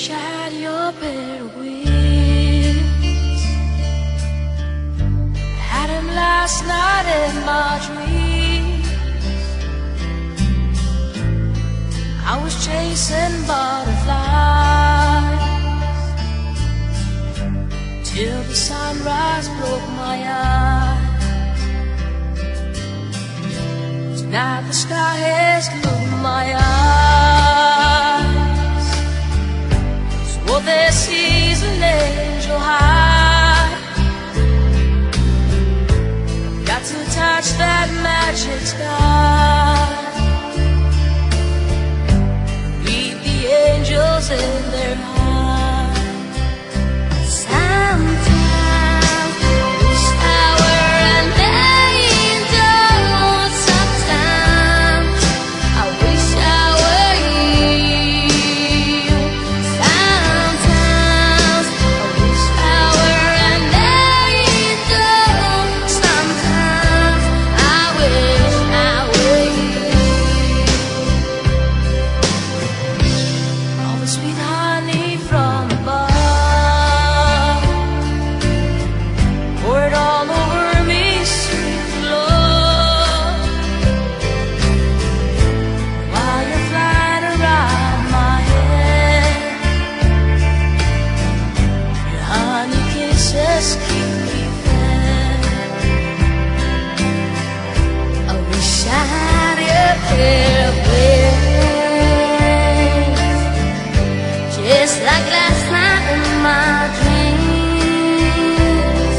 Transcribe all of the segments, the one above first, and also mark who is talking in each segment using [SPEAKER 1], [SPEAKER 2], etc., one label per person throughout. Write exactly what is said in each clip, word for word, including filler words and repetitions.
[SPEAKER 1] wish I had your pair of wings. Had him last night in my dreams. I was chasing butterflies till the sunrise broke my eyes. Tonight the sky has glued my eyes. So there sees an angel high. Got to touch that magic sky. Read the angels in their eyes. Sometimes I wish I were an angel. Sometimes I wish I were you. Sometimes I wish I were an angel. Sometimes I wish I were you. All the sweet honey from above, pour it all over me, sweet love. While you're flying around my head, your honey kisses keep me fed. I wish I had a pair of wings, just like last night in my dreams.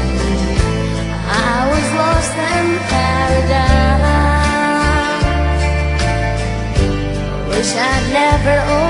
[SPEAKER 1] I was lost in paradise. I wish I'd never